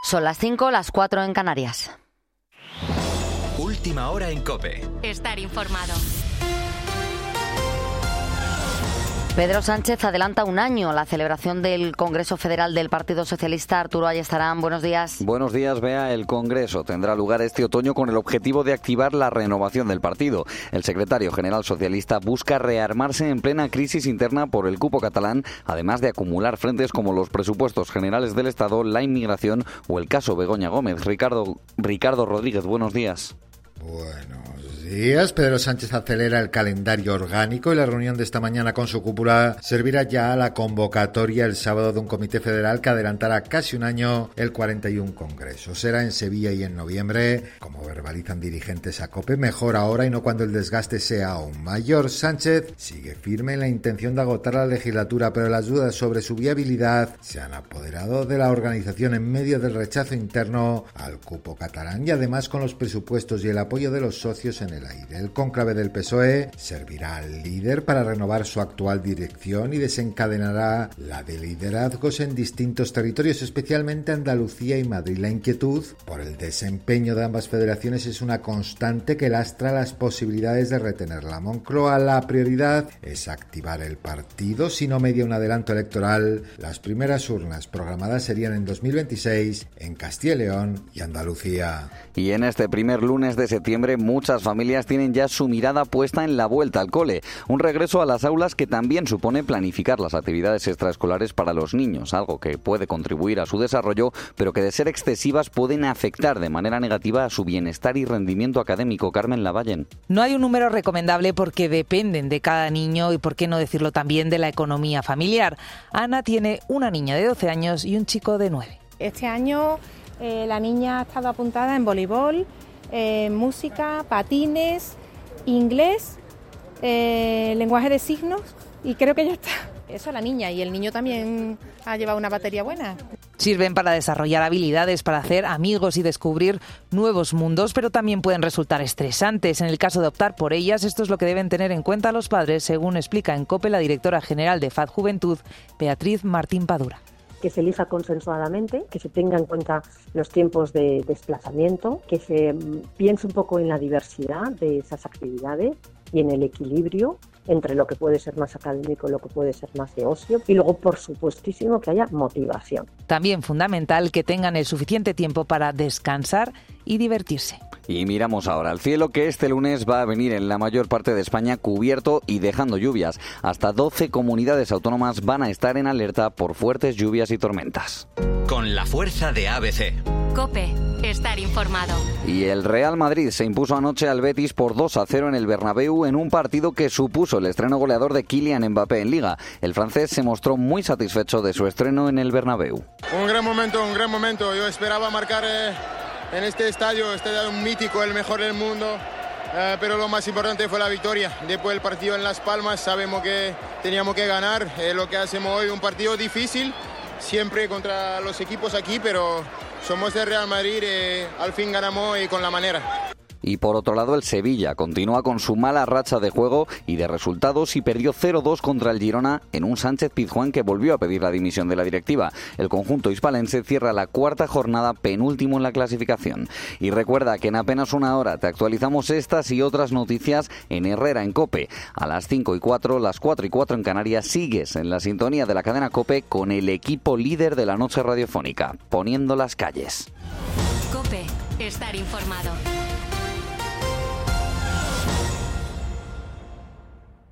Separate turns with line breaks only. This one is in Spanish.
Son las 5, las 4 en Canarias.
Última hora en COPE.
Estar informado.
Pedro Sánchez adelanta un año la celebración del Congreso Federal del Partido Socialista. Arturo Ayestarán, buenos días.
Buenos días, Bea. El Congreso tendrá lugar este otoño con el objetivo de activar la renovación del partido. El secretario general socialista busca rearmarse en plena crisis interna por el cupo catalán, además de acumular frentes como los presupuestos generales del Estado, la inmigración o el caso Begoña Gómez. Ricardo Rodríguez, buenos días.
Buenos días. Pedro Sánchez acelera el calendario orgánico y la reunión de esta mañana con su cúpula servirá ya a la convocatoria el sábado de un comité federal que adelantará casi un año el 41 Congreso. Será en Sevilla y en noviembre, como verbalizan dirigentes a COPE, mejor ahora y no cuando el desgaste sea aún mayor. Sánchez sigue firme en la intención de agotar la legislatura, pero las dudas sobre su viabilidad se han apoderado de la organización en medio del rechazo interno al cupo catalán y además con los presupuestos y el apoyo de los socios en el aire. El cónclave del PSOE servirá al líder para renovar su actual dirección y desencadenará la de liderazgos en distintos territorios, especialmente Andalucía y Madrid. La inquietud por el desempeño de ambas federaciones es una constante que lastra las posibilidades de retenerla. Moncloa, la prioridad es activar el partido. Si no media un adelanto electoral, las primeras urnas programadas serían en 2026 en Castilla y León y Andalucía.
Y en este primer lunes de septiembre, muchas familias tienen ya su mirada puesta en la vuelta al cole. Un regreso a las aulas que también supone planificar las actividades extraescolares para los niños, algo que puede contribuir a su desarrollo, pero que de ser excesivas pueden afectar de manera negativa a su bienestar y rendimiento académico. Carmen Lavallen.
No hay un número recomendable porque dependen de cada niño y, por qué no decirlo también, de la economía familiar. Ana tiene una niña de 12 años y un chico de 9.
Este año la niña ha estado apuntada en voleibol, música, patines, inglés, lenguaje de signos y creo que ya está. Eso la niña, y el niño también ha llevado una batería buena.
Sirven para desarrollar habilidades, para hacer amigos y descubrir nuevos mundos, pero también pueden resultar estresantes. En el caso de optar por ellas, esto es lo que deben tener en cuenta los padres, según explica en COPE la directora general de FAD Juventud, Beatriz Martín Padura.
Que se elija consensuadamente, que se tenga en cuenta los tiempos de desplazamiento, que se piense un poco en la diversidad de esas actividades y en el equilibrio entre lo que puede ser más académico y lo que puede ser más de ocio. Y luego, por supuestísimo, que haya motivación.
También fundamental que tengan el suficiente tiempo para descansar y divertirse.
Y miramos ahora al cielo, que este lunes va a venir en la mayor parte de España cubierto y dejando lluvias. Hasta 12 comunidades autónomas van a estar en alerta por fuertes lluvias y tormentas.
Con la fuerza de ABC.
COPE. Estar informado.
Y el Real Madrid se impuso anoche al Betis por 2-0 en el Bernabéu en un partido que supuso el estreno goleador de Kylian Mbappé en Liga. El francés se mostró muy satisfecho de su estreno en el Bernabéu.
Un gran momento. Yo esperaba marcar en este estadio mítico, el mejor del mundo, pero lo más importante fue la victoria. Después del partido en Las Palmas sabemos que teníamos que ganar, lo que hacemos hoy, un partido difícil, siempre contra los equipos aquí, pero somos el Real Madrid, al fin ganamos y con la manera.
Y por otro lado, el Sevilla continúa con su mala racha de juego y de resultados y perdió 0-2 contra el Girona en un Sánchez-Pizjuán que volvió a pedir la dimisión de la directiva. El conjunto hispalense cierra la cuarta jornada, penúltimo en la clasificación. Y recuerda que en apenas una hora te actualizamos estas y otras noticias en Herrera en COPE. A las 5:04, las 4:04 en Canarias, sigues en la sintonía de la cadena COPE con el equipo líder de la noche radiofónica, poniendo las calles.
COPE. Estar informado.